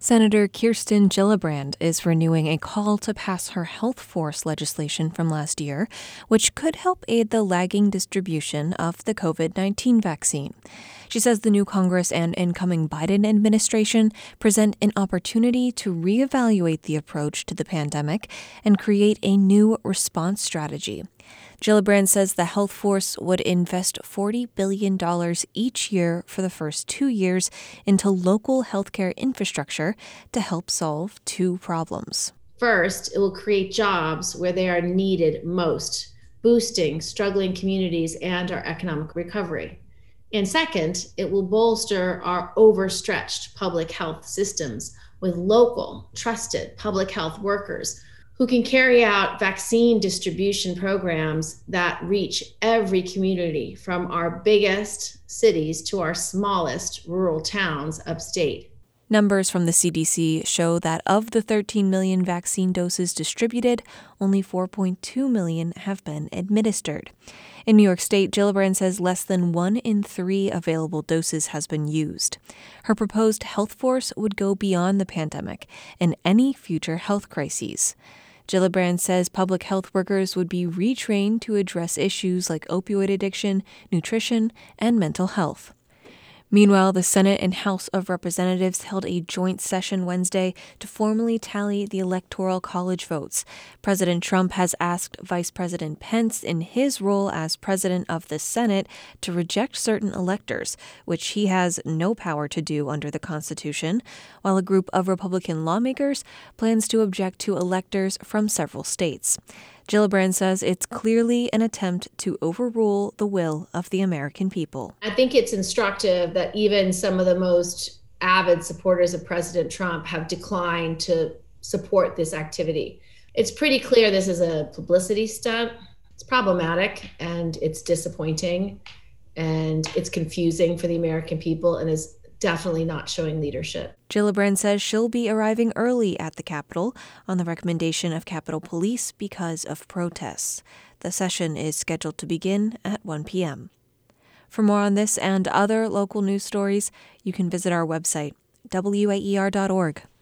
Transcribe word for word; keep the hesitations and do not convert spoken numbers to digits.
Senator Kirsten Gillibrand is renewing a call to pass her Health Force legislation from last year, which could help aid the lagging distribution of the covid nineteen vaccine. She says the new Congress and incoming Biden administration present an opportunity to reevaluate the approach to the pandemic and create a new response strategy. Gillibrand says the Health Force would invest forty billion dollars each year for the first two years into local healthcare infrastructure to help solve two problems. First, it will create jobs where they are needed most, boosting struggling communities and our economic recovery. And second, it will bolster our overstretched public health systems with local, trusted public health workers who can carry out vaccine distribution programs that reach every community from our biggest cities to our smallest rural towns upstate. Numbers from the C D C show that of the thirteen million vaccine doses distributed, only four point two million have been administered. In New York State, Gillibrand says less than one in three available doses has been used. Her proposed health force would go beyond the pandemic and any future health crises. Gillibrand says public health workers would be retrained to address issues like opioid addiction, nutrition, and mental health. Meanwhile, the Senate and House of Representatives held a joint session Wednesday to formally tally the Electoral College votes. President Trump has asked Vice President Pence, in his role as president of the Senate, to reject certain electors, which he has no power to do under the Constitution, while a group of Republican lawmakers plans to object to electors from several states. Gillibrand says it's clearly an attempt to overrule the will of the American people. I think it's instructive that even some of the most avid supporters of President Trump have declined to support this activity. It's pretty clear this is a publicity stunt. It's problematic and it's disappointing and it's confusing for the American people and is definitely not showing leadership. Gillibrand says she'll be arriving early at the Capitol on the recommendation of Capitol Police because of protests. The session is scheduled to begin at one p.m. For more on this and other local news stories, you can visit our website, W A E R dot org.